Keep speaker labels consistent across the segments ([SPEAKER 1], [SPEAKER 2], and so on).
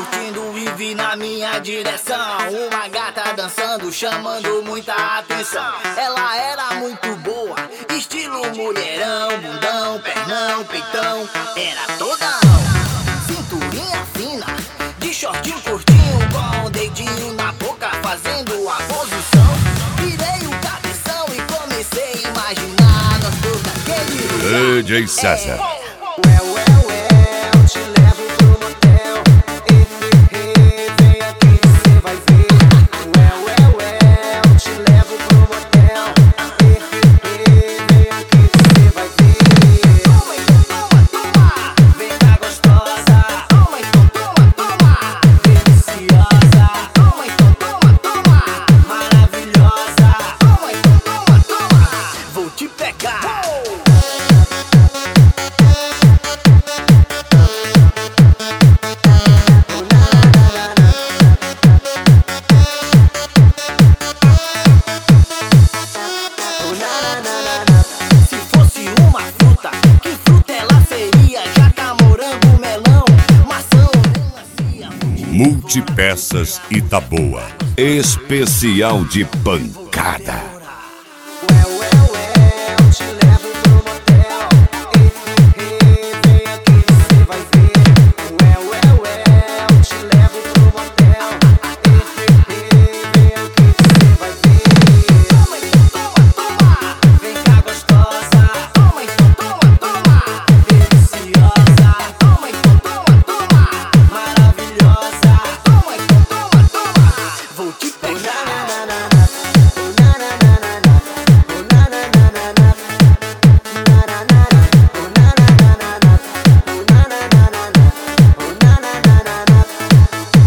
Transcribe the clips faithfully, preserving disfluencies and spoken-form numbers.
[SPEAKER 1] curtindo e vi na minha direção uma gata dançando, chamando muita atenção. Ela era muito boa, estilo mulherão, bundão, pernão, peitão. Era toda cinturinha fina, de shortinho curtinho, com o dedinho na boca, fazendo a posição. Virei o cabeção e comecei a imaginar nós dois naquele
[SPEAKER 2] D J César. Multipeças Itaboa, especial de pancada.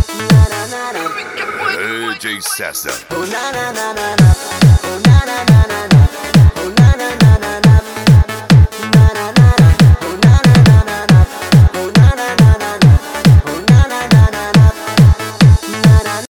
[SPEAKER 2] D J César.